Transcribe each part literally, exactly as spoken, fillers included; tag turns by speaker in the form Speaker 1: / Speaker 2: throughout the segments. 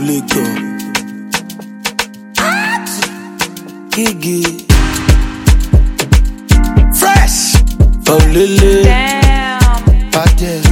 Speaker 1: Lego. Gigi. Fresh. Oh, Lily.
Speaker 2: Damn.
Speaker 1: Bad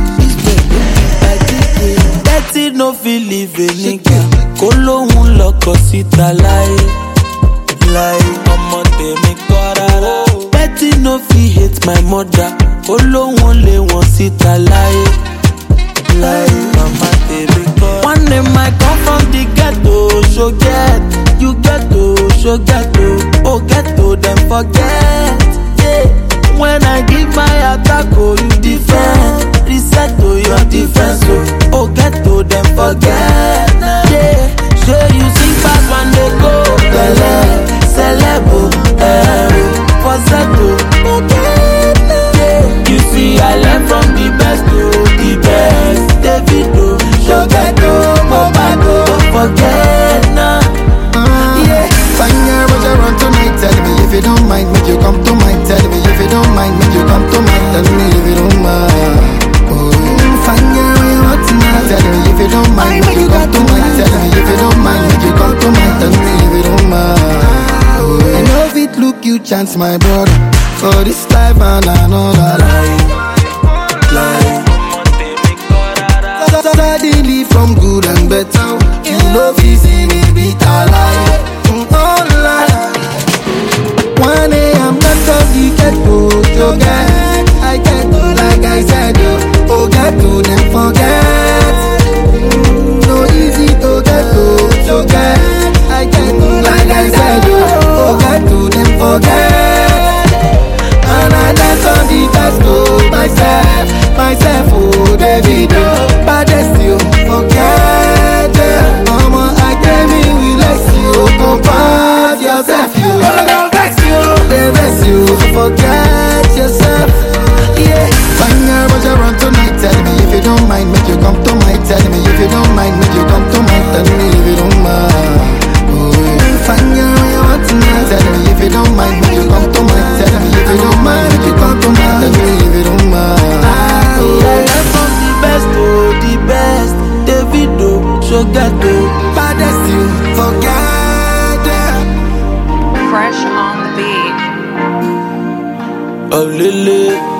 Speaker 1: Betty no feel live a nigga. Kólohun lọkọ síta láyé. Láyé. Ọmọ tèmi kọ́ rárá. Betty no fit hate my mother. Kólohun lé wọn síta láyé. Láyé. Mama tèmi kọ́. One day I come from the ghetto. So get, you ghetto, so ghetto. Oh ghetto, then forget. Yeah. When I give my attack, oh you defend. Reset to your defense, oh, oh get to them forget. Yeah, sure you sing fast when they go. Bele, celebo, eh, falsetto. Yeah, you see I learn from the best to the best. Davido, Shogeto, Mobado, don't forget now.
Speaker 3: Yeah, fine girl, but you run tonight. Tell me if you don't mind, make you come to mind. Tell me if you don't mind, make you come to mind. Tell me if you don't mind. Fine girl, when you want tonight. Tell me if you don't mind, make you come to mind. Tell me if you don't mind, make you come to mind. Tell me if you don't mind. I know if it look you chance, my brother. For this life and another life. Life. Suddenly from good and better. You know if you see me beat alive. Oh life. One day I'm not gonna get to get. I get to like I said, oh, oh get to them forget. Mm, no easy to get to, so get. I get to like I said, oh, oh get to them forget. And I dance on the best to myself, myself, oh Davido, baddest you forget. Yeah. Mama, I came in with less you, compare yourself, you. All I vex you, they vex you, so forget yourself. Yeah, fine girl, but you run tonight. Tell me if you don't mind, make you come to mind. Tell me if you don't mind, make you come to mind. Tell me if you don't mind. Oh, yeah. Fine girl, when you want tonight. Tell me if you don't mind, make you come to mind. Tell me if you don't mind, make you come to mind. Tell me if you don't mind.
Speaker 1: Oh, I learn from the best to the best. Davido, Shogeto,
Speaker 3: baddest you forget.
Speaker 2: Fresh on the beat.
Speaker 1: Oh, Lily.